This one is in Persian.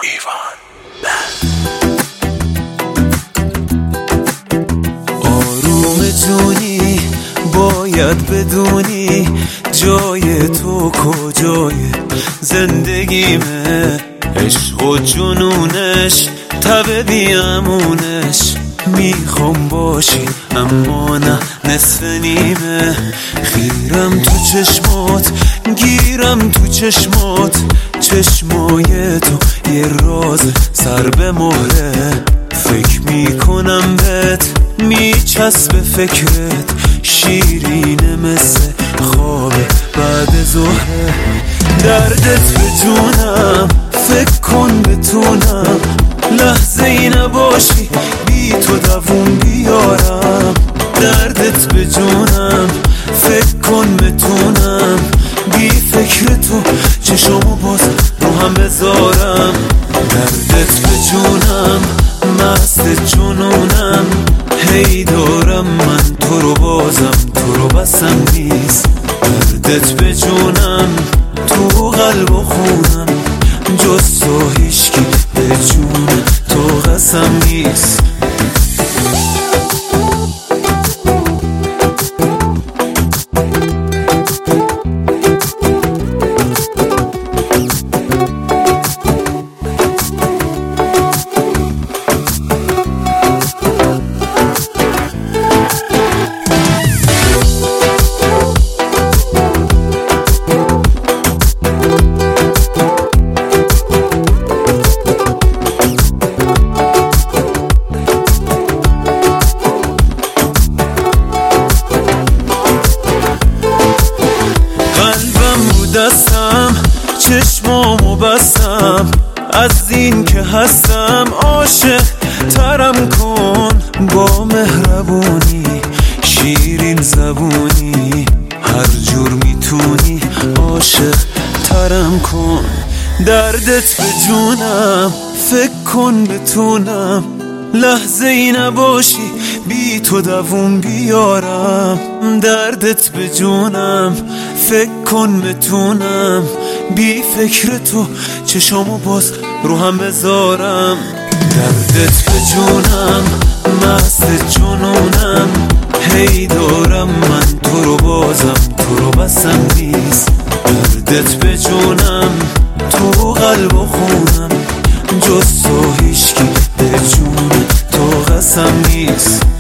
ایوان آروم جونی باید بدونی جای تو کجای زندگیمه، عشق و جنونش تب بیامونش. میخوام باشی اما نه نصف نیمه، خیرم تو چشمات گیرم تو چشمات، چشمای تو یه راز سر به مهره. فکر میکنم بهت میچسبه فکرت، شیرینه مثل خواب بعد ظهره. دردت به جونم فکر کن بتونم لحظه ای نباشی بی تو دووم بیارم. دردت به جونم فکر کن بتونم بی فکر تو چشمو باز رو هم بذارم. دردت به جونم مست جنونم، هی دارم من تو رو بازم تو رو بسم نیست. دردت به جونم تو قلب و خونم، جز تو هیچکی به جون تو قسم نیست. دستم چشمامو بستم، از این که هستم عاشق ترم کن. با مهربونی شیرین زبونی هر جور میتونی عاشق ترم کن. دردت به جونم فکر کن بتونم لحظه ای نباشی بی تو دووم بیارم. دردت به جونم فکر کن بتونم بی فکر تو چشامو باز رو هم بذارم. دردت به جونم مست جنونم، هی دارم من تو رو بازم تو رو بسم نیست. دردت به جونم تو قلب و خونم، جز تو هیچکی به جون تو قسم نیست.